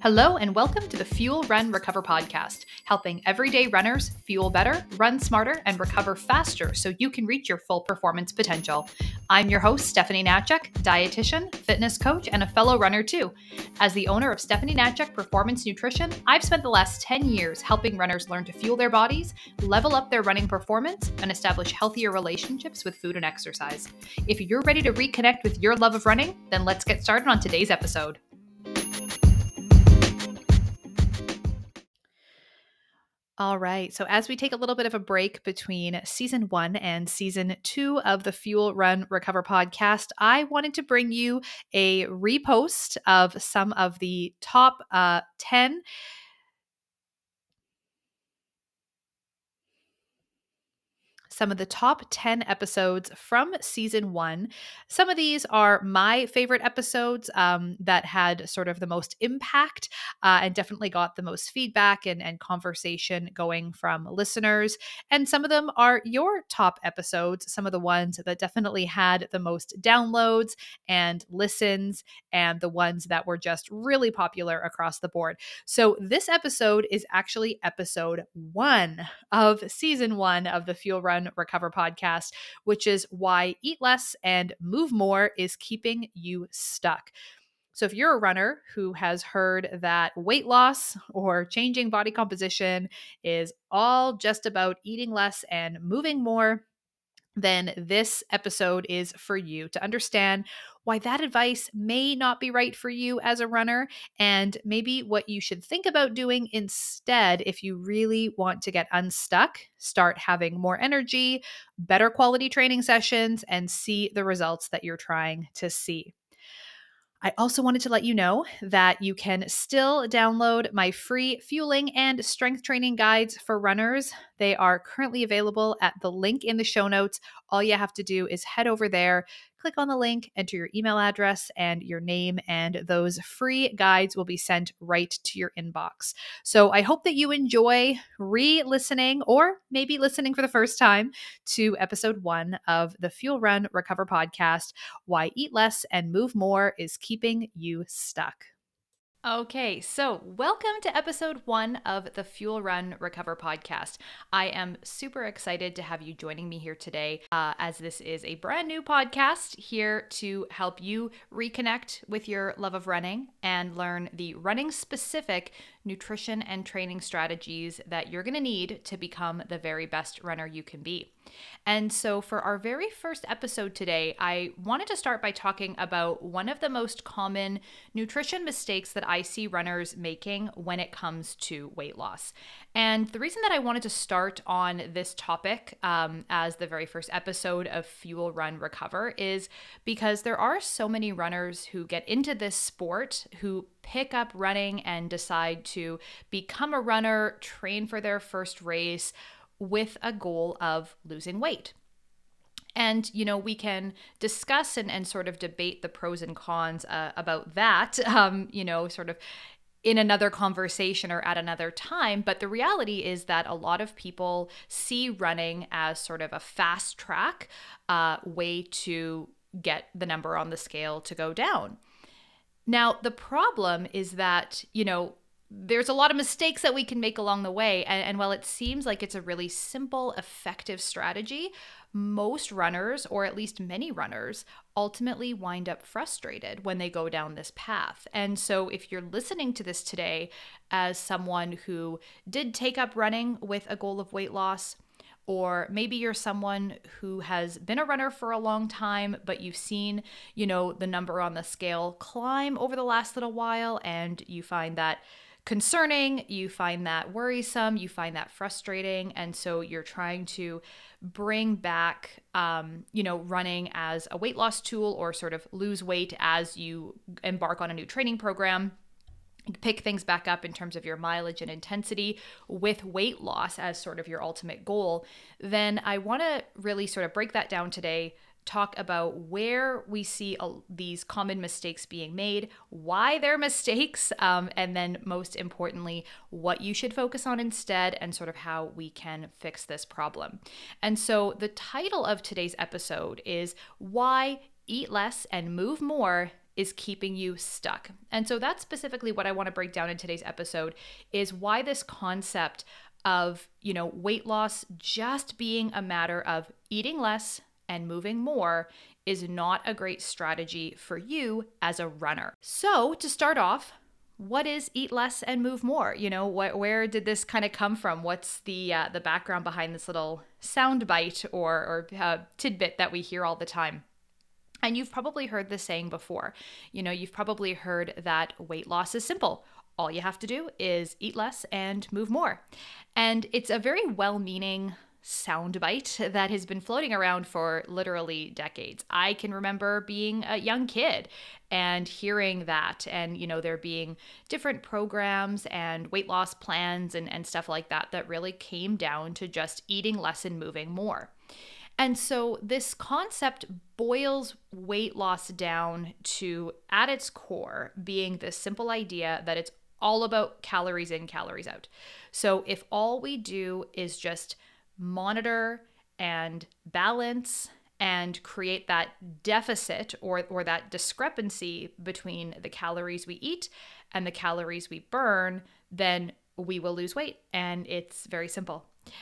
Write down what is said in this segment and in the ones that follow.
Hello and welcome to the Fuel, Run, Recover podcast, helping everyday runners fuel better, run smarter, and recover faster so you can reach your full performance potential. I'm your host, Stephanie Natchek, dietitian, fitness coach, and a fellow runner too. As the owner of Stephanie Natchek Performance Nutrition, I've spent the last 10 years helping runners learn to fuel their bodies, level up their running performance, and establish healthier relationships with food and exercise. If you're ready to reconnect with your love of running, then let's get started on today's episode. All right. So, as we take a little bit of a break between season 1 and season 2 of the Fuel, Run, Recover podcast, I wanted to bring you a repost of some of the top 10 episodes from season 1. Some of these are my favorite episodes that had sort of the most impact and definitely got the most feedback and conversation going from listeners. And some of them are your top episodes, some of the ones that definitely had the most downloads and listens, and the ones that were just really popular across the board. So this episode is actually episode 1 of season 1 of the Fuel, Run, Recover podcast, which is why eat less and move more is keeping you stuck. So if you're a runner who has heard that weight loss or changing body composition is all just about eating less and moving more, then this episode is for you to understand why that advice may not be right for you as a runner, and maybe what you should think about doing instead if you really want to get unstuck, start having more energy, better quality training sessions, and see the results that you're trying to see. I also wanted to let you know that you can still download my free fueling and strength training guides for runners. They are currently available at the link in the show notes. All you have to do is head over there, click on the link, enter your email address and your name, and those free guides will be sent right to your inbox. So I hope that you enjoy re-listening or maybe listening for the first time to episode 1 of the Fuel, Run, Recover podcast, Why Eat Less and Move More is Keeping You Stuck. Okay, so welcome to episode 1 of the Fuel, Run, Recover podcast. I am super excited to have you joining me here today, as this is a brand new podcast here to help you reconnect with your love of running and learn the running specific nutrition and training strategies that you're going to need to become the very best runner you can be. And so for our very first episode today, I wanted to start by talking about one of the most common nutrition mistakes that I see runners making when it comes to weight loss. And the reason that I wanted to start on this topic as the very first episode of Fuel, Run, Recover is because there are so many runners who get into this sport, who pick up running and decide to become a runner, train for their first race with a goal of losing weight. And, you know, we can discuss and sort of debate the pros and cons about that, sort of in another conversation or at another time. But the reality is that a lot of people see running as sort of a fast track way to get the number on the scale to go down. Now, the problem is that, there's a lot of mistakes that we can make along the way. And while it seems like it's a really simple, effective strategy, most runners, or at least many runners, ultimately wind up frustrated when they go down this path. And so if you're listening to this today as someone who did take up running with a goal of weight loss, or maybe you're someone who has been a runner for a long time, but you've seen, the number on the scale climb over the last little while, and you find that concerning, you find that worrisome, you find that frustrating. And so you're trying to bring back, running as a weight loss tool or sort of lose weight as you embark on a new training program. Pick things back up in terms of your mileage and intensity with weight loss as sort of your ultimate goal, then I want to really sort of break that down today, talk about where we see these common mistakes being made, why they're mistakes, and then most importantly, what you should focus on instead, and sort of how we can fix this problem. And so the title of today's episode is Why Eat Less and Move More is keeping you stuck. And so that's specifically what I want to break down in today's episode, is why this concept of, weight loss just being a matter of eating less and moving more is not a great strategy for you as a runner. So to start off, what is eat less and move more? Where did this kind of come from? What's the background behind this little sound bite or tidbit that we hear all the time? And you've probably heard this saying before. You've probably heard that weight loss is simple. All you have to do is eat less and move more. And it's a very well-meaning soundbite that has been floating around for literally decades. I can remember being a young kid and hearing that, and there being different programs and weight loss plans and stuff like that really came down to just eating less and moving more. And so this concept boils weight loss down to, at its core, being this simple idea that it's all about calories in, calories out. So if all we do is just monitor and balance and create that deficit or that discrepancy between the calories we eat and the calories we burn, then we will lose weight. And it's very simple.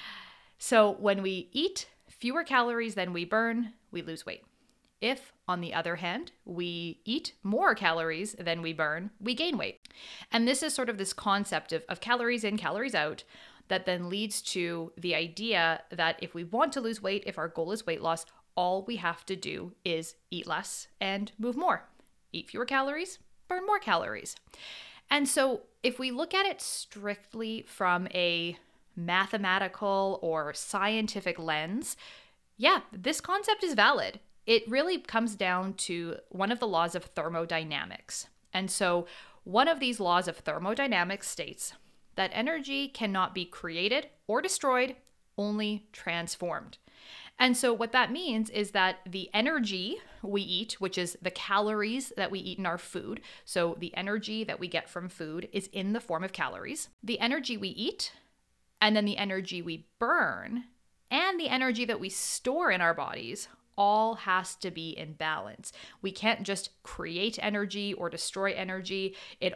So when we eat fewer calories than we burn, we lose weight. If, on the other hand, we eat more calories than we burn, we gain weight. And this is sort of this concept of calories in, calories out, that then leads to the idea that if we want to lose weight, if our goal is weight loss, all we have to do is eat less and move more. Eat fewer calories, burn more calories. And so if we look at it strictly from a mathematical or scientific lens, yeah, this concept is valid. It really comes down to one of the laws of thermodynamics. And so one of these laws of thermodynamics states that energy cannot be created or destroyed, only transformed. And so what that means is that the energy we eat, which is the calories that we eat in our food, so the energy that we get from food is in the form of calories. The energy we eat, and then the energy we burn, and the energy that we store in our bodies all has to be in balance. We can't just create energy or destroy energy. It's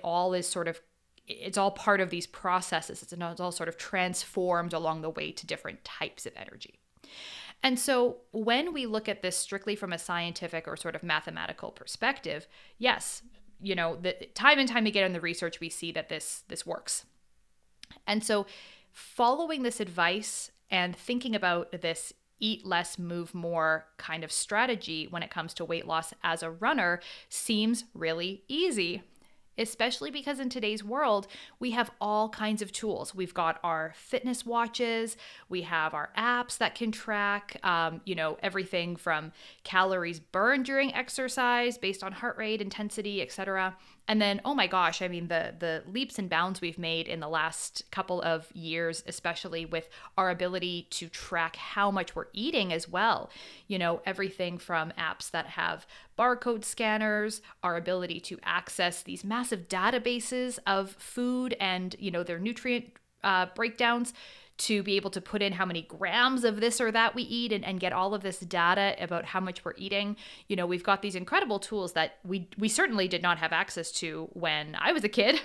all part of these processes. It's all sort of transformed along the way to different types of energy. And so when we look at this strictly from a scientific or sort of mathematical perspective, yes, time and time again in the research, we see that this works. And so following this advice and thinking about this eat less, move more kind of strategy when it comes to weight loss as a runner seems really easy, especially because in today's world, we have all kinds of tools. We've got our fitness watches, we have our apps that can track, everything from calories burned during exercise based on heart rate, intensity, etc. And then, oh my gosh, the leaps and bounds we've made in the last couple of years, especially with our ability to track how much we're eating as well. Everything from apps that have barcode scanners, our ability to access these massive databases of food and, their nutrient breakdowns, to be able to put in how many grams of this or that we eat and get all of this data about how much we're eating. We've got these incredible tools that we certainly did not have access to when I was a kid,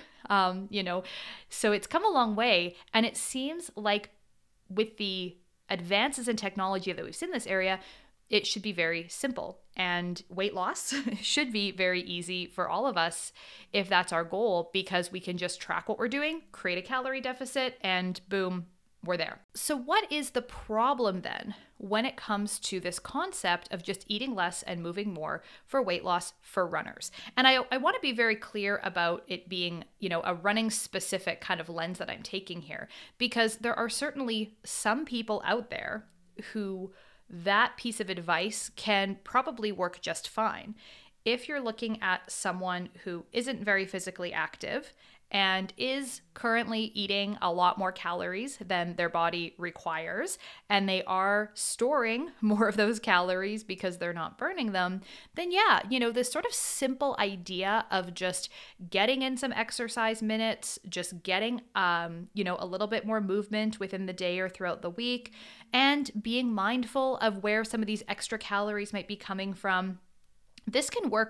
so it's come a long way. And it seems like with the advances in technology that we've seen in this area, it should be very simple. And weight loss should be very easy for all of us if that's our goal, because we can just track what we're doing, create a calorie deficit, and boom, we're there. So what is the problem then when it comes to this concept of just eating less and moving more for weight loss for runners? And I want to be very clear about it being, a running specific kind of lens that I'm taking here, because there are certainly some people out there who that piece of advice can probably work just fine. If you're looking at someone who isn't very physically active and is currently eating a lot more calories than their body requires, and they are storing more of those calories because they're not burning them, then yeah, this sort of simple idea of just getting in some exercise minutes, just getting, a little bit more movement within the day or throughout the week, and being mindful of where some of these extra calories might be coming from, this can work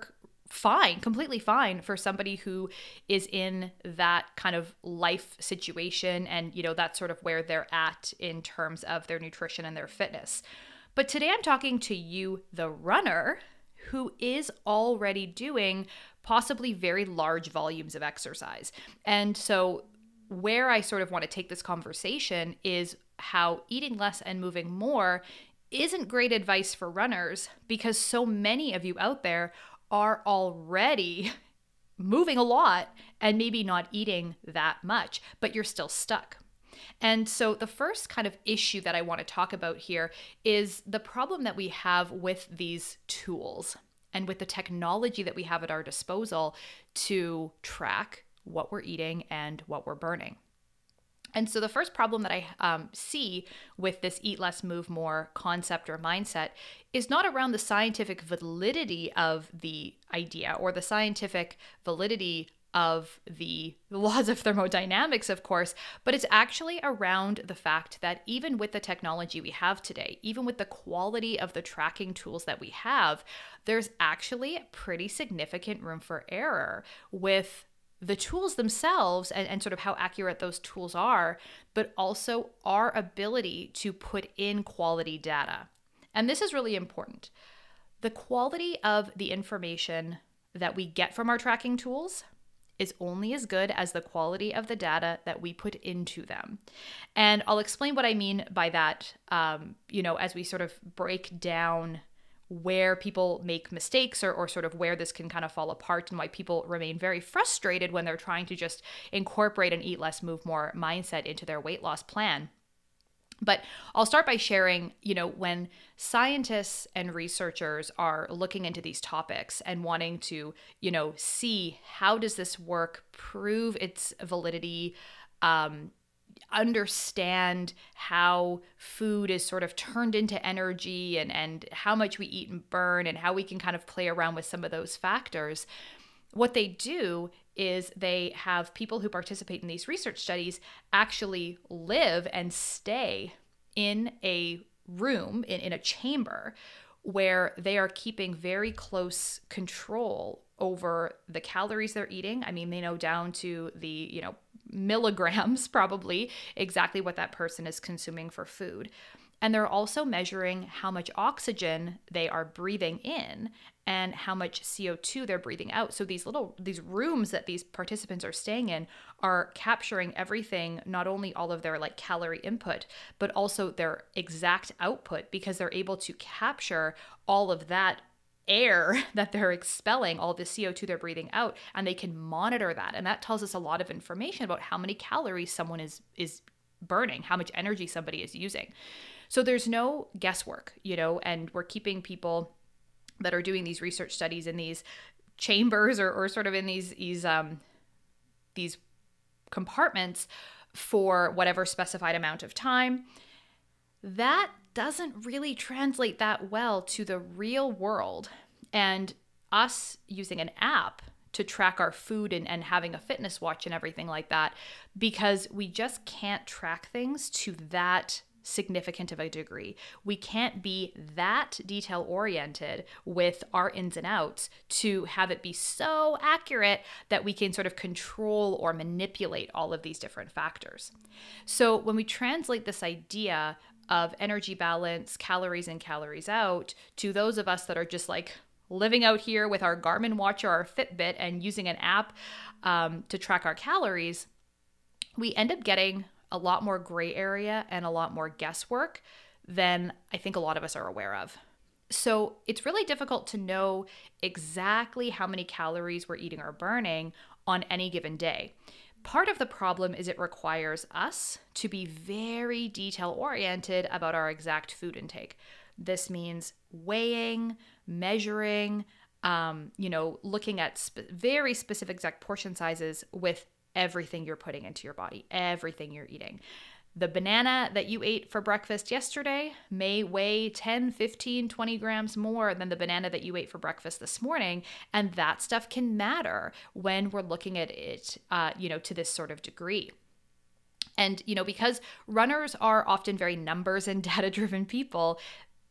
fine, completely fine for somebody who is in that kind of life situation and, that's sort of where they're at in terms of their nutrition and their fitness. But today I'm talking to you, the runner, who is already doing possibly very large volumes of exercise. And so where I sort of want to take this conversation is how eating less and moving more isn't great advice for runners, because so many of you out there are already moving a lot and maybe not eating that much, but you're still stuck. And so the first kind of issue that I want to talk about here is the problem that we have with these tools and with the technology that we have at our disposal to track what we're eating and what we're burning. And so the first problem that I see with this eat less, move more concept or mindset is not around the scientific validity of the idea or the scientific validity of the laws of thermodynamics, of course, but it's actually around the fact that even with the technology we have today, even with the quality of the tracking tools that we have, there's actually pretty significant room for error with the tools themselves and sort of how accurate those tools are, but also our ability to put in quality data. And this is really important. The quality of the information that we get from our tracking tools is only as good as the quality of the data that we put into them. And I'll explain what I mean by that, as we sort of break down where people make mistakes or sort of where this can kind of fall apart and why people remain very frustrated when they're trying to just incorporate an eat less, move more mindset into their weight loss plan. But I'll start by sharing, when scientists and researchers are looking into these topics and wanting to, see how does this work, prove its validity, understand how food is sort of turned into energy and how much we eat and burn and how we can kind of play around with some of those factors. What they do is they have people who participate in these research studies actually live and stay in a room, in a chamber, where they are keeping very close control over the calories they're eating. I mean, they know down to the, milligrams probably exactly what that person is consuming for food. And they're also measuring how much oxygen they are breathing in and how much CO2 they're breathing out. So these rooms that these participants are staying in are capturing everything, not only all of their calorie input, but also their exact output, because they're able to capture all of that air that they're expelling, all the CO2 they're breathing out, and they can monitor that. And that tells us a lot of information about how many calories someone is burning, how much energy somebody is using. So there's no guesswork, and we're keeping people that are doing these research studies in these chambers or sort of in these compartments for whatever specified amount of time. That doesn't really translate that well to the real world. And us using an app to track our food and having a fitness watch and everything like that, because we just can't track things to that significant of a degree. We can't be that detail oriented with our ins and outs to have it be so accurate that we can sort of control or manipulate all of these different factors. So when we translate this idea of energy balance, calories in, calories out, to those of us that are just living out here with our Garmin watch or our Fitbit and using an app to track our calories, we end up getting a lot more gray area and a lot more guesswork than I think a lot of us are aware of. So it's really difficult to know exactly how many calories we're eating or burning on any given day. Part of the problem is it requires us to be very detail-oriented about our exact food intake. This means weighing, measuring, looking at very specific exact portion sizes with everything you're putting into your body, everything you're eating. The banana that you ate for breakfast yesterday may weigh 10, 15, 20 grams more than the banana that you ate for breakfast this morning. And that stuff can matter when we're looking at it, to this sort of degree. And, because runners are often very numbers and data-driven people,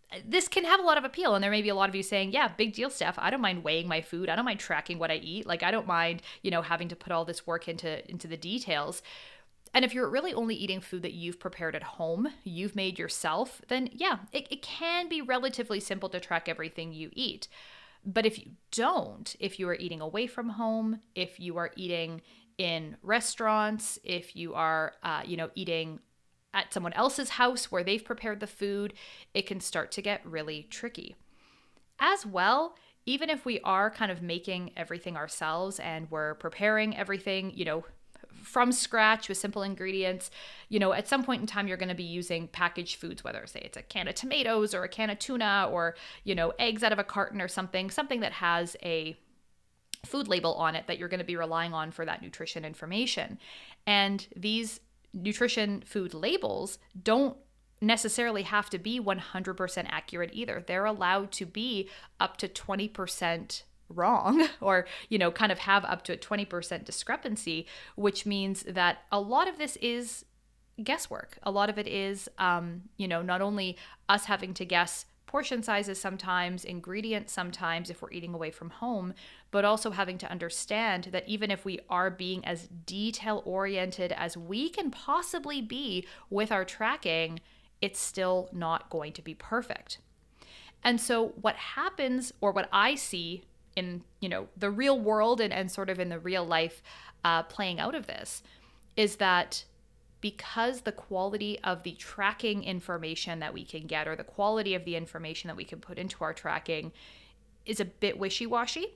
this can have a lot of appeal. And there may be a lot of you saying, yeah, big deal, Steph. I don't mind weighing my food. I don't mind tracking what I eat. Like, I don't mind, having to put all this work into the details. And if you're really only eating food that you've prepared at home, you've made yourself, then yeah, it can be relatively simple to track everything you eat. But if you don't, if you are eating away from home, if you are eating in restaurants, if you are, eating at someone else's house where they've prepared the food, it can start to get really tricky. As well, even if we are kind of making everything ourselves and we're preparing everything, from scratch with simple ingredients, at some point in time, you're going to be using packaged foods, whether say it's a can of tomatoes or a can of tuna or, eggs out of a carton or something that has a food label on it that you're going to be relying on for that nutrition information. And these nutrition food labels don't necessarily have to be 100% accurate either. They're allowed to be up to 20% wrong or, kind of have up to a 20% discrepancy, which means that a lot of this is guesswork. A lot of it is, not only us having to guess portion sizes sometimes, ingredients sometimes if we're eating away from home, but also having to understand that even if we are being as detail oriented as we can possibly be with our tracking, it's still not going to be perfect. And so what happens, or what I see in the real world and sort of in the real life playing out of this, is that because the quality of the tracking information that we can get, or the quality of the information that we can put into our tracking, is a bit wishy-washy,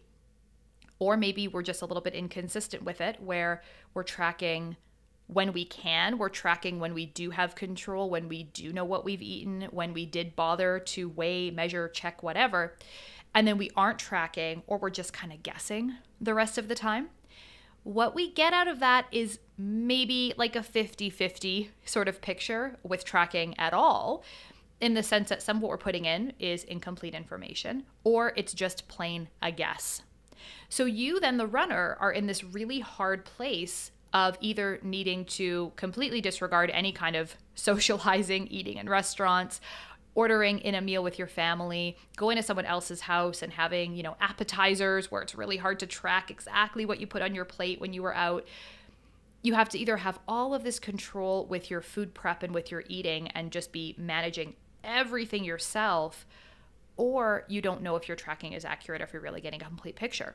or maybe we're just a little bit inconsistent with it, where we're tracking when we can, we're tracking when we do have control, when we do know what we've eaten, when we did bother to weigh, measure, check, whatever, and then we aren't tracking, or we're just kind of guessing the rest of the time. What we get out of that is maybe like a 50-50 sort of picture with tracking at all, in the sense that some of what we're putting in is incomplete information, or it's just plain a guess. So you then, the runner, are in this really hard place of either needing to completely disregard any kind of socializing, eating in restaurants, ordering in a meal with your family, going to someone else's house and having, appetizers where it's really hard to track exactly what you put on your plate when you were out. You have to either have all of this control with your food prep and with your eating and just be managing everything yourself, or you don't know if your tracking is accurate, if you're really getting a complete picture.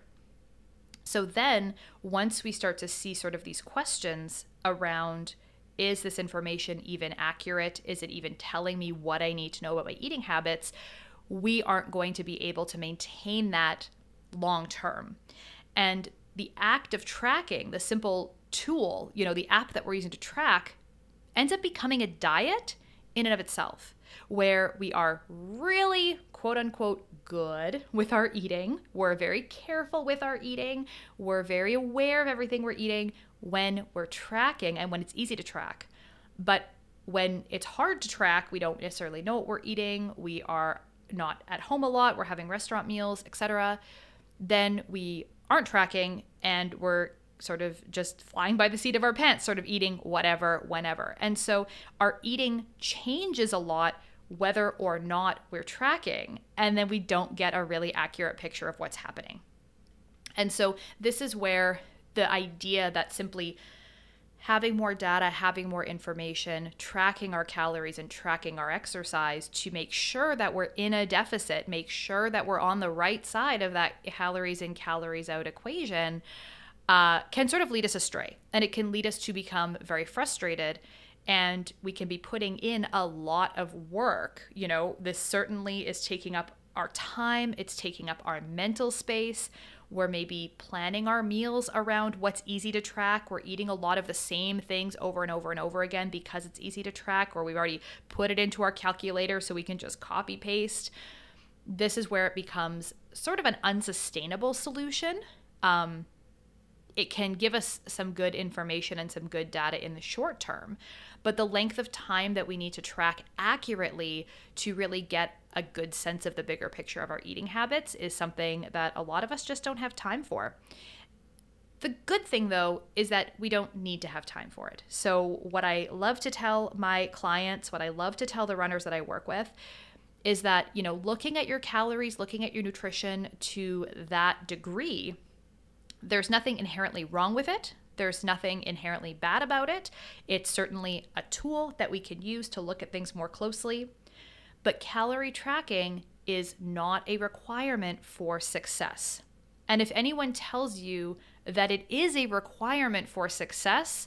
So then once we start to see sort of these questions around, is this information even accurate? Is it even telling me what I need to know about my eating habits? We aren't going to be able to maintain that long term. And the act of tracking, the simple tool, the app that we're using to track, ends up becoming a diet in and of itself, where we are really, quote unquote, good with our eating. We're very careful with our eating. We're very aware of everything we're eating when we're tracking and when it's easy to track. But when it's hard to track, we don't necessarily know what we're eating, we are not at home a lot, we're having restaurant meals, etc., then we aren't tracking and we're sort of just flying by the seat of our pants, sort of eating whatever, whenever. And so our eating changes a lot whether or not we're tracking, and then we don't get a really accurate picture of what's happening. And so this is where the idea that simply having more data, having more information, tracking our calories and tracking our exercise to make sure that we're in a deficit, make sure that we're on the right side of that calories in, calories out equation, can sort of lead us astray. And it can lead us to become very frustrated, and we can be putting in a lot of work. This certainly is taking up our time. It's taking up our mental space. We're maybe planning our meals around what's easy to track. We're eating a lot of the same things over and over and over again because it's easy to track, or we've already put it into our calculator so we can just copy paste. This is where it becomes sort of an unsustainable solution. It can give us some good information and some good data in the short term, but the length of time that we need to track accurately to really get a good sense of the bigger picture of our eating habits is something that a lot of us just don't have time for. The good thing, though, is that we don't need to have time for it. So what I love to tell my clients, what I love to tell the runners that I work with, is that, looking at your calories, looking at your nutrition to that degree, there's nothing inherently wrong with it. There's nothing inherently bad about it. It's certainly a tool that we can use to look at things more closely. But calorie tracking is not a requirement for success. And if anyone tells you that it is a requirement for success,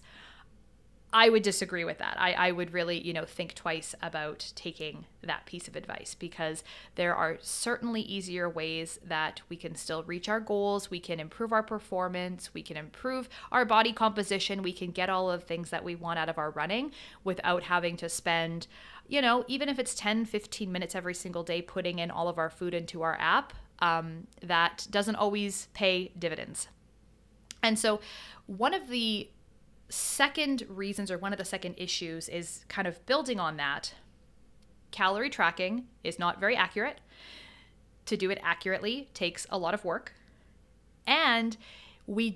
I would disagree with that. I would really, think twice about taking that piece of advice, because there are certainly easier ways that we can still reach our goals. We can improve our performance. We can improve our body composition. We can get all of the things that we want out of our running without having to spend, even if it's 10, 15 minutes every single day putting in all of our food into our app. That doesn't always pay dividends. And so one of the second reasons, or one of the second issues, is kind of building on that. Calorie tracking is not very accurate. To do it accurately takes a lot of work. And we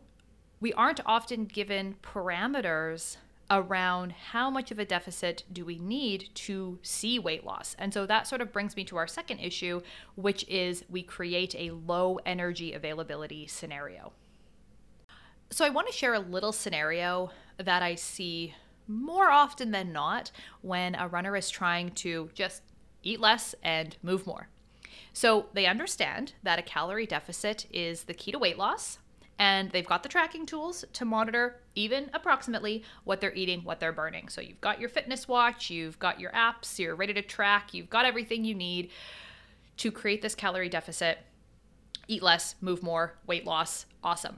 aren't often given parameters around how much of a deficit do we need to see weight loss. And so that sort of brings me to our second issue, which is we create a low energy availability scenario. So I want to share a little scenario that I see more often than not when a runner is trying to just eat less and move more. So they understand that a calorie deficit is the key to weight loss, and they've got the tracking tools to monitor even approximately what they're eating, what they're burning. So you've got your fitness watch, you've got your apps, you're ready to track, you've got everything you need to create this calorie deficit, eat less, move more, weight loss, awesome.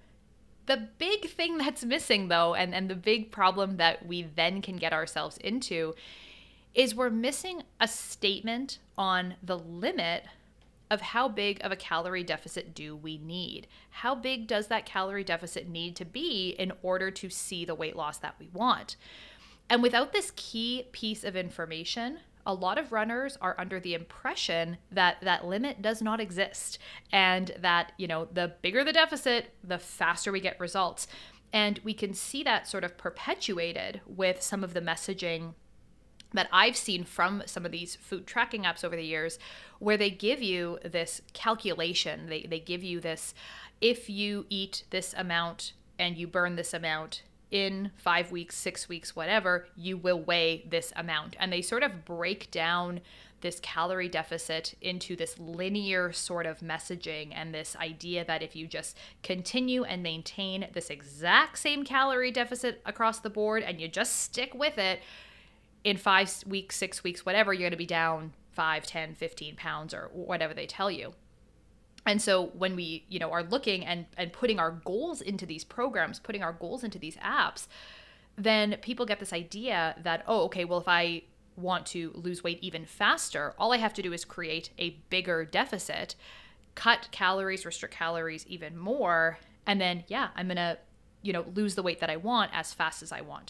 The big thing that's missing, though, and the big problem that we then can get ourselves into, is we're missing a statement on the limit of how big of a calorie deficit do we need. How big does that calorie deficit need to be in order to see the weight loss that we want? And without this key piece of information, a lot of runners are under the impression that that limit does not exist, and that, the bigger the deficit, the faster we get results. And we can see that sort of perpetuated with some of the messaging that I've seen from some of these food tracking apps over the years, where they give you this calculation. They give you this, if you eat this amount and you burn this amount in 5 weeks, 6 weeks, whatever, you will weigh this amount. And they sort of break down this calorie deficit into this linear sort of messaging, and this idea that if you just continue and maintain this exact same calorie deficit across the board and you just stick with it, in 5 weeks, 6 weeks, whatever, you're going to be down 5, 10, 15 pounds or whatever they tell you. And so when we, are looking and putting our goals into these programs, putting our goals into these apps, then people get this idea that, well, if I want to lose weight even faster, all I have to do is create a bigger deficit, cut calories, restrict calories even more, and then, I'm going to, lose the weight that I want as fast as I want.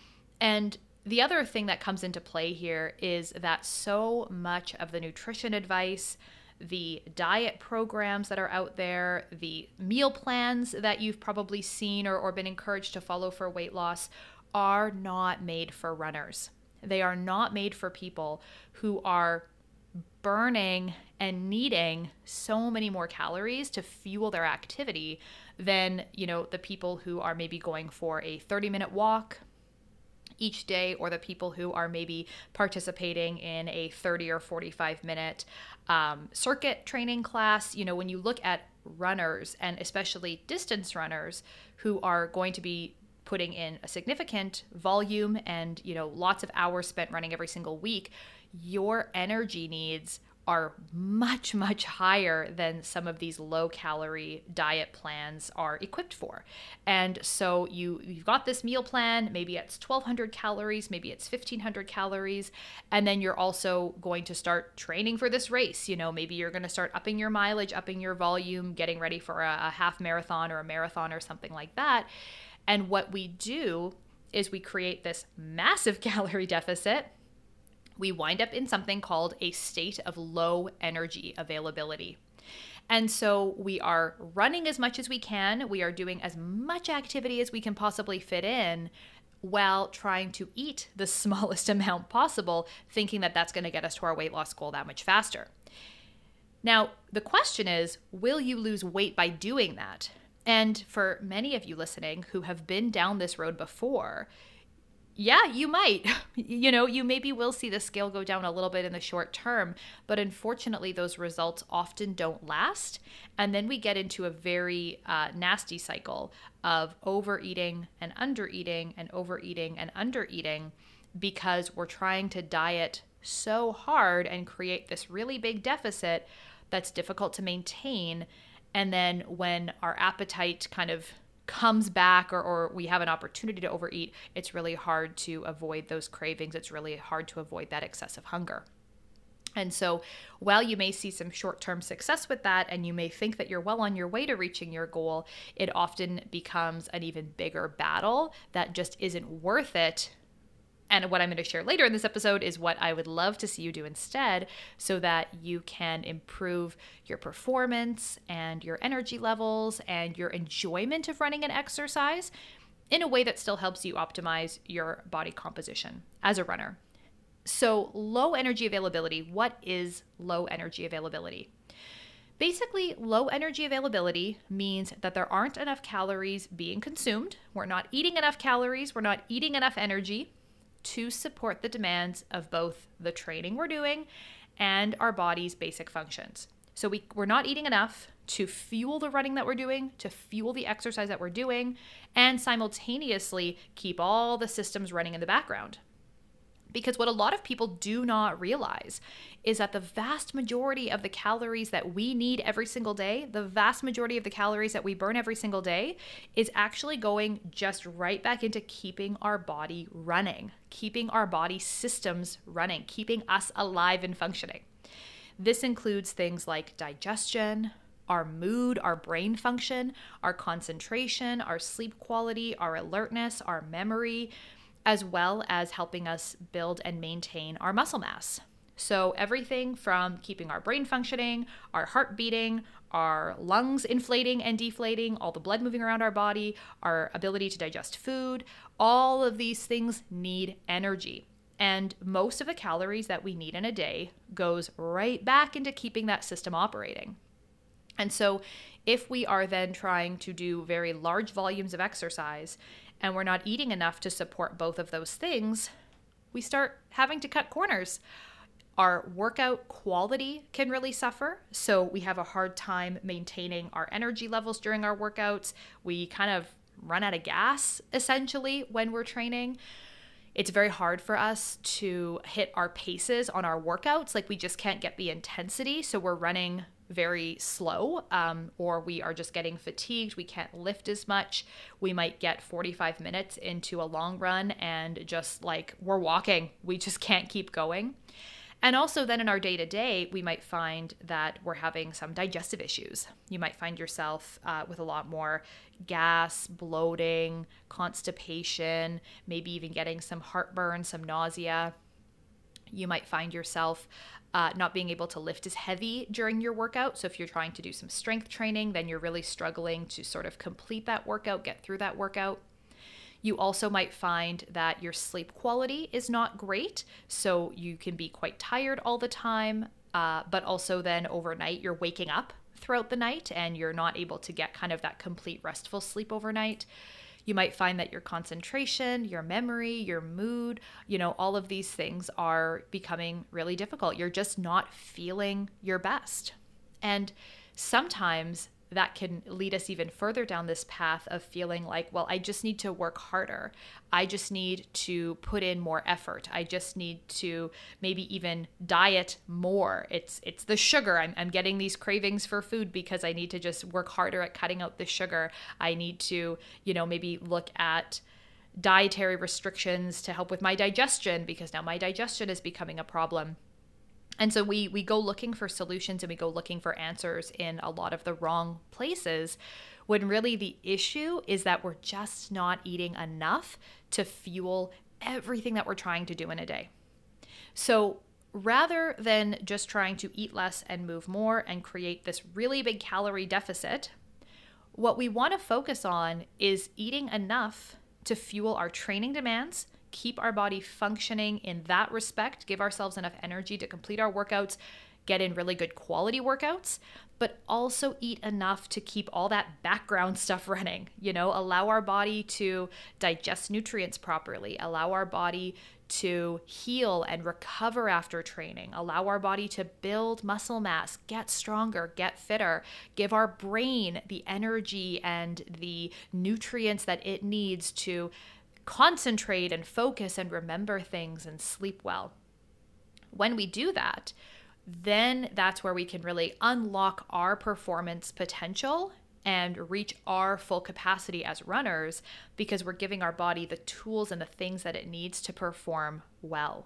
And the other thing that comes into play here is that so much of the nutrition advice, the diet programs that are out there, the meal plans that you've probably seen or been encouraged to follow for weight loss are not made for runners. They are not made for people who are burning and needing so many more calories to fuel their activity than, the people who are maybe going for a 30-minute walk each day, or the people who are maybe participating in a 30 or 45-minute circuit training class. When you look at runners, and especially distance runners, who are going to be putting in a significant volume and, lots of hours spent running every single week, your energy needs are much, much higher than some of these low-calorie diet plans are equipped for. And so you've got this meal plan, maybe it's 1,200 calories, maybe it's 1,500 calories, and then you're also going to start training for this race. Maybe you're going to start upping your mileage, upping your volume, getting ready for a half marathon or a marathon or something like that. And what we do is we create this massive calorie deficit. We wind up in something called a state of low energy availability. And so we are running as much as we can. We are doing as much activity as we can possibly fit in, while trying to eat the smallest amount possible, thinking that that's going to get us to our weight loss goal that much faster. Now, the question is, will you lose weight by doing that? And for many of you listening who have been down this road before, yeah, you might. You maybe will see the scale go down a little bit in the short term, but unfortunately, those results often don't last. And then we get into a very nasty cycle of overeating and undereating and overeating and undereating because we're trying to diet so hard and create this really big deficit that's difficult to maintain. And then when our appetite kind of comes back or we have an opportunity to overeat, it's really hard to avoid those cravings. It's really hard to avoid that excessive hunger. And so while you may see some short-term success with that and you may think that you're well on your way to reaching your goal, it often becomes an even bigger battle that just isn't worth it. And what I'm going to share later in this episode is what I would love to see you do instead so that you can improve your performance and your energy levels and your enjoyment of running and exercise in a way that still helps you optimize your body composition as a runner. So, low energy availability. What is low energy availability? Basically, low energy availability means that there aren't enough calories being consumed. We're not eating enough calories. We're not eating enough energy to support the demands of both the training we're doing and our body's basic functions. So we're not eating enough to fuel the running that we're doing, to fuel the exercise that we're doing, and simultaneously keep all the systems running in the background. Because what a lot of people do not realize is that the vast majority of the calories that we need every single day, the vast majority of the calories that we burn every single day is actually going just right back into keeping our body running, keeping our body systems running, keeping us alive and functioning. This includes things like digestion, our mood, our brain function, our concentration, our sleep quality, our alertness, our memory, as well as helping us build and maintain our muscle mass. So everything from keeping our brain functioning, our heart beating, our lungs inflating and deflating, all the blood moving around our body, our ability to digest food, all of these things need energy. And most of the calories that we need in a day goes right back into keeping that system operating. And so if we are then trying to do very large volumes of exercise and we're not eating enough to support both of those things, we start having to cut corners. Our workout quality can really suffer. So we have a hard time maintaining our energy levels during our workouts. We kind of run out of gas, essentially, when we're training. It's very hard for us to hit our paces on our workouts. Like we just can't get the intensity. So we're running very slow, or we are just getting fatigued. We can't lift as much. We might get 45 minutes into a long run and just like we're walking. We just can't keep going. And also then in our day-to-day, we might find that we're having some digestive issues. You might find yourself with a lot more gas, bloating, constipation, maybe even getting some heartburn, some nausea. You might find yourself not being able to lift as heavy during your workout. So if you're trying to do some strength training, then you're really struggling to sort of complete that workout, get through that workout. You also might find that your sleep quality is not great. So you can be quite tired all the time, but also then overnight you're waking up throughout the night and you're not able to get kind of that complete restful sleep overnight. You might find that your concentration, your memory, your mood, all of these things are becoming really difficult. You're just not feeling your best. And sometimes that can lead us even further down this path of feeling like, well, I just need to work harder. I just need to put in more effort. I just need to maybe even diet more. It's the sugar. I'm getting these cravings for food because I need to just work harder at cutting out the sugar. I need to, maybe look at dietary restrictions to help with my digestion because now my digestion is becoming a problem. And so we go looking for solutions and we go looking for answers in a lot of the wrong places when really the issue is that we're just not eating enough to fuel everything that we're trying to do in a day. So rather than just trying to eat less and move more and create this really big calorie deficit, what we want to focus on is eating enough to fuel our training demands, keep our body functioning in that respect, give ourselves enough energy to complete our workouts, get in really good quality workouts, but also eat enough to keep all that background stuff running. Allow our body to digest nutrients properly, allow our body to heal and recover after training, allow our body to build muscle mass, get stronger, get fitter, give our brain the energy and the nutrients that it needs to concentrate and focus and remember things and sleep well. When we do that, then that's where we can really unlock our performance potential and reach our full capacity as runners, because we're giving our body the tools and the things that it needs to perform well.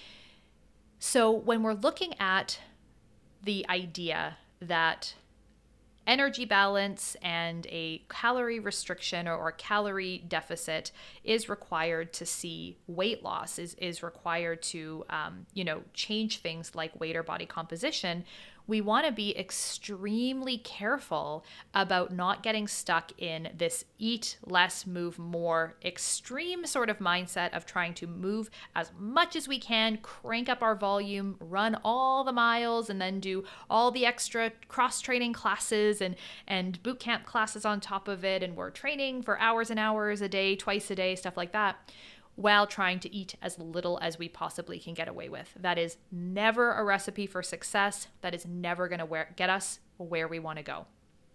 So when we're looking at the idea that energy balance and a calorie restriction or calorie deficit is required to see weight loss, is required to change things like weight or body composition, we want to be extremely careful about not getting stuck in this eat less, move more extreme sort of mindset of trying to move as much as we can, crank up our volume, run all the miles, and then do all the extra cross-training classes and boot camp classes on top of it. And we're training for hours and hours a day, twice a day, stuff like that, while trying to eat as little as we possibly can get away with. That is never a recipe for success. That is never going to get us where we want to go.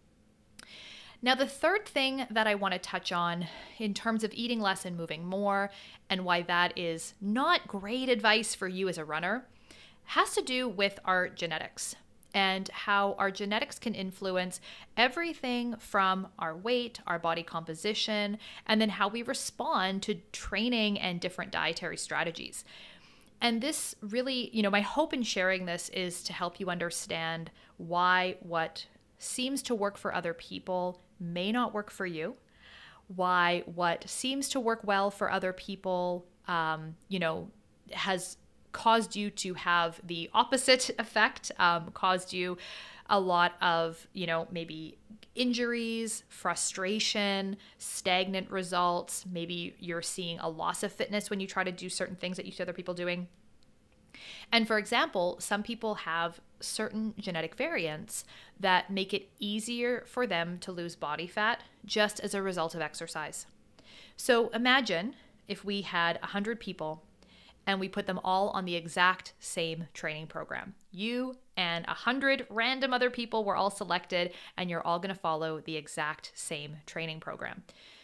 Now, the third thing that I want to touch on in terms of eating less and moving more, and why that is not great advice for you as a runner, has to do with our genetics and how our genetics can influence everything from our weight, our body composition, and then how we respond to training and different dietary strategies. And this really, my hope in sharing this is to help you understand why what seems to work for other people may not work for you, why what seems to work well for other people, has caused you to have the opposite effect, caused you a lot of, maybe injuries, frustration, stagnant results. Maybe you're seeing a loss of fitness when you try to do certain things that you see other people doing. And for example, some people have certain genetic variants that make it easier for them to lose body fat just as a result of exercise. So imagine if we had 100 people and we put them all on the exact same training program. You and 100 random other people were all selected, and you're all going to follow the exact same training program.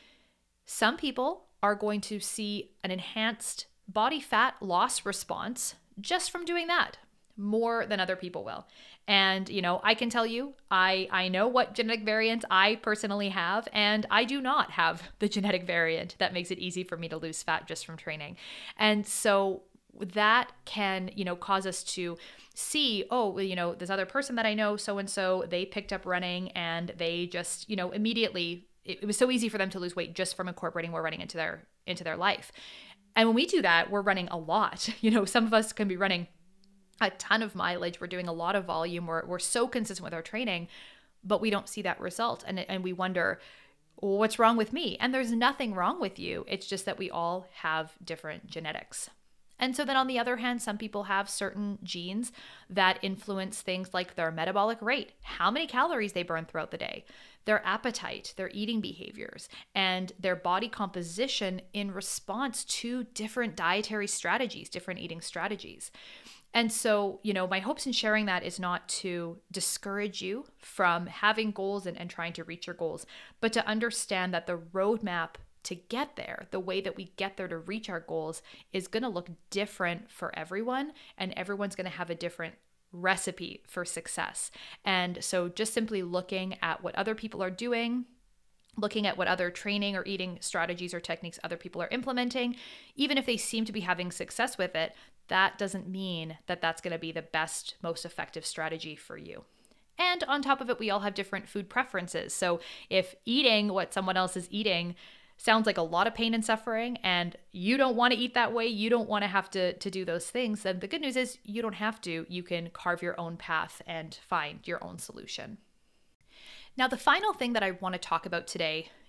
Some people are going to see an enhanced body fat loss response just from doing that, more than other people will. And, I can tell you, I know what genetic variants I personally have, and I do not have the genetic variant that makes it easy for me to lose fat just from training. And so that can, cause us to see, this other person that I know, so-and-so, they picked up running and they just, immediately, it was so easy for them to lose weight just from incorporating more running into their life. And when we do that, we're running a lot. Some of us can be running a ton of mileage. We're doing a lot of volume. We're so consistent with our training, but we don't see that result. And we wonder, what's wrong with me? And there's nothing wrong with you. It's just that we all have different genetics. And so then on the other hand, some people have certain genes that influence things like their metabolic rate, how many calories they burn throughout the day, their appetite, their eating behaviors, and their body composition in response to different dietary strategies, different eating strategies. And so, my hopes in sharing that is not to discourage you from having goals and trying to reach your goals, but to understand that the roadmap to get there, the way that we get there to reach our goals, is going to look different for everyone, and everyone's going to have a different recipe for success. And so just simply looking at what other people are doing, looking at what other training or eating strategies or techniques other people are implementing, even if they seem to be having success with it, that doesn't mean that that's going to be the best, most effective strategy for you. And on top of it, we all have different food preferences. So if eating what someone else is eating sounds like a lot of pain and suffering, and you don't want to eat that way, you don't want to have to do those things, then the good news is you don't have to. You can carve your own path and find your own solution. Now, the final thing that I want to talk about today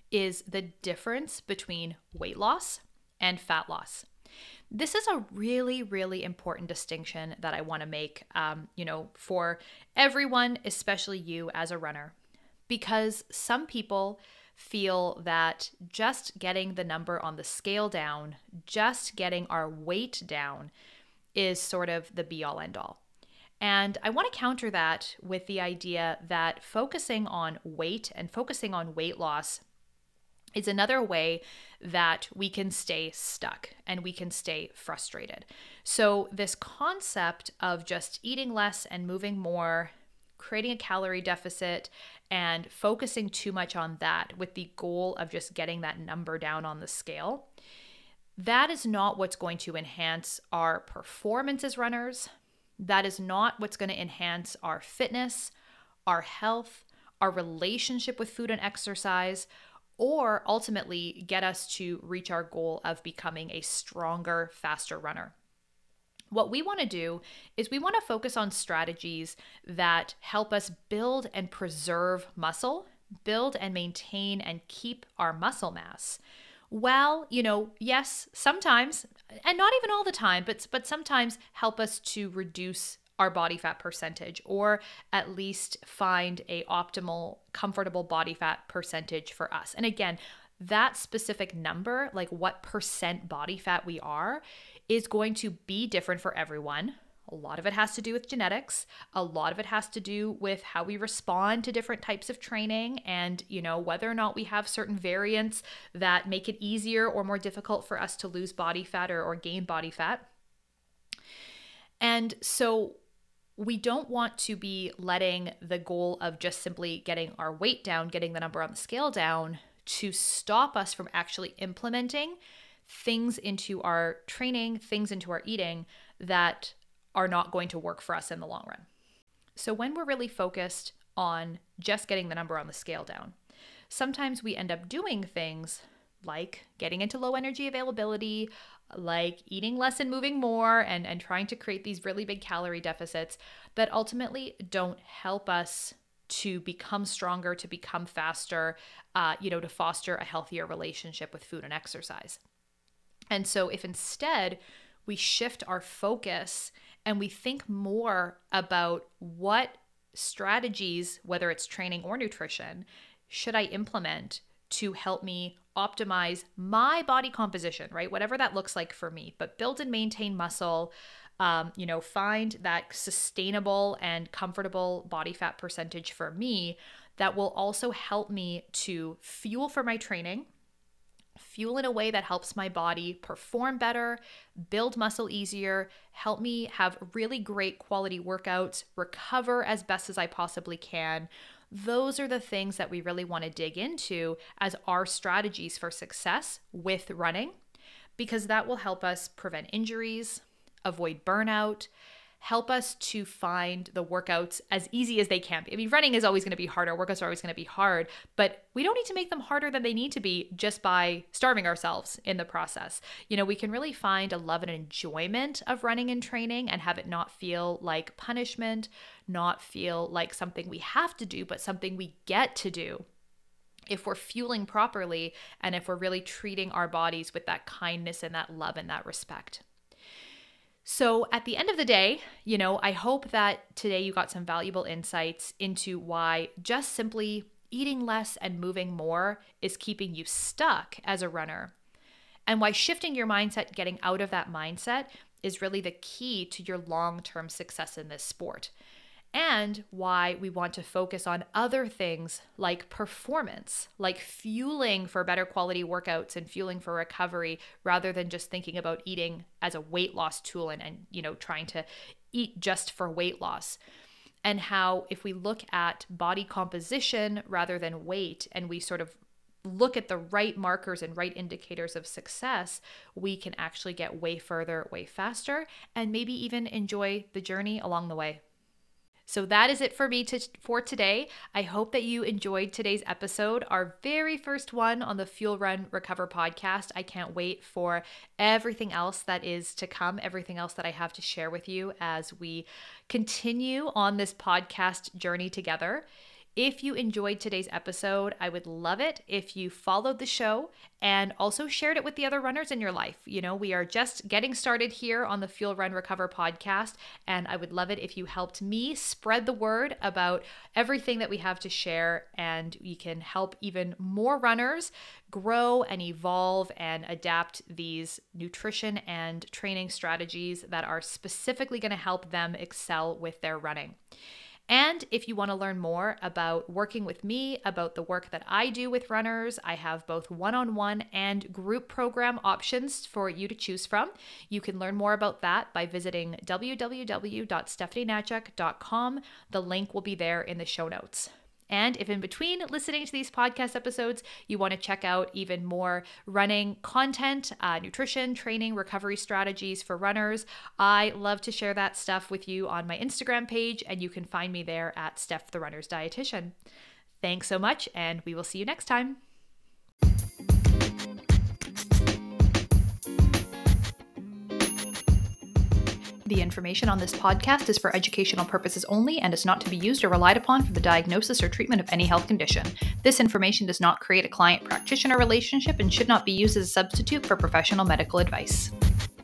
is the difference between weight loss and fat loss. This is a really, really important distinction that I want to make, for everyone, especially you as a runner, because some people feel that just getting the number on the scale down, just getting our weight down is sort of the be all end all. And I want to counter that with the idea that focusing on weight and focusing on weight loss is another way that we can stay stuck and we can stay frustrated. So, this concept of just eating less and moving more, creating a calorie deficit, and focusing too much on that with the goal of just getting that number down on the scale, that is not what's going to enhance our performance as runners. That is not what's going to enhance our fitness, our health, our relationship with food and exercise, or ultimately get us to reach our goal of becoming a stronger, faster runner. What we want to do is we want to focus on strategies that help us build and preserve muscle, build and maintain and keep our muscle mass. Well, yes, sometimes, and not even all the time, but sometimes help us to reduce our body fat percentage, or at least find a optimal, comfortable body fat percentage for us. And again, that specific number, like what percent body fat we are, is going to be different for everyone. A lot of it has to do with genetics. A lot of it has to do with how we respond to different types of training and, whether or not we have certain variants that make it easier or more difficult for us to lose body fat or gain body fat. And so we don't want to be letting the goal of just simply getting our weight down, getting the number on the scale down, to stop us from actually implementing things into our training, things into our eating that are not going to work for us in the long run. So when we're really focused on just getting the number on the scale down, sometimes we end up doing things like getting into low energy availability, like eating less and moving more, and trying to create these really big calorie deficits that ultimately don't help us to become stronger, to become faster, to foster a healthier relationship with food and exercise. And so if instead we shift our focus and we think more about what strategies, whether it's training or nutrition, should I implement to help me optimize my body composition, right? Whatever that looks like for me, but build and maintain muscle, find that sustainable and comfortable body fat percentage for me that will also help me to fuel for my training, fuel in a way that helps my body perform better, build muscle easier, help me have really great quality workouts, recover as best as I possibly can. Those are the things that we really want to dig into as our strategies for success with running, because that will help us prevent injuries, avoid burnout, help us to find the workouts as easy as they can be. I mean, running is always going to be hard. Our workouts are always going to be hard, but we don't need to make them harder than they need to be just by starving ourselves in the process. We can really find a love and enjoyment of running and training and have it not feel like punishment, not feel like something we have to do, but something we get to do if we're fueling properly and if we're really treating our bodies with that kindness and that love and that respect. So at the end of the day, I hope that today you got some valuable insights into why just simply eating less and moving more is keeping you stuck as a runner, and why shifting your mindset, getting out of that mindset, is really the key to your long-term success in this sport. And why we want to focus on other things like performance, like fueling for better quality workouts and fueling for recovery, rather than just thinking about eating as a weight loss tool and trying to eat just for weight loss. And how if we look at body composition rather than weight, and we sort of look at the right markers and right indicators of success, we can actually get way further, way faster, and maybe even enjoy the journey along the way. So that is it for me for today. I hope that you enjoyed today's episode, our very first one on the Fuel Run Recover podcast. I can't wait for everything else that is to come, everything else that I have to share with you as we continue on this podcast journey together. If you enjoyed today's episode, I would love it if you followed the show and also shared it with the other runners in your life. You know, we are just getting started here on the Fuel Run Recover podcast, and I would love it if you helped me spread the word about everything that we have to share, and we can help even more runners grow and evolve and adapt these nutrition and training strategies that are specifically going to help them excel with their running. And if you want to learn more about working with me, about the work that I do with runners, I have both one-on-one and group program options for you to choose from. You can learn more about that by visiting www.stephanienatchuk.com. The link will be there in the show notes. And if in between listening to these podcast episodes, you want to check out even more running content, nutrition, training, recovery strategies for runners, I love to share that stuff with you on my Instagram page, and you can find me there at Steph the Runner's Dietitian. Thanks so much, and we will see you next time. The information on this podcast is for educational purposes only and is not to be used or relied upon for the diagnosis or treatment of any health condition. This information does not create a client-practitioner relationship and should not be used as a substitute for professional medical advice.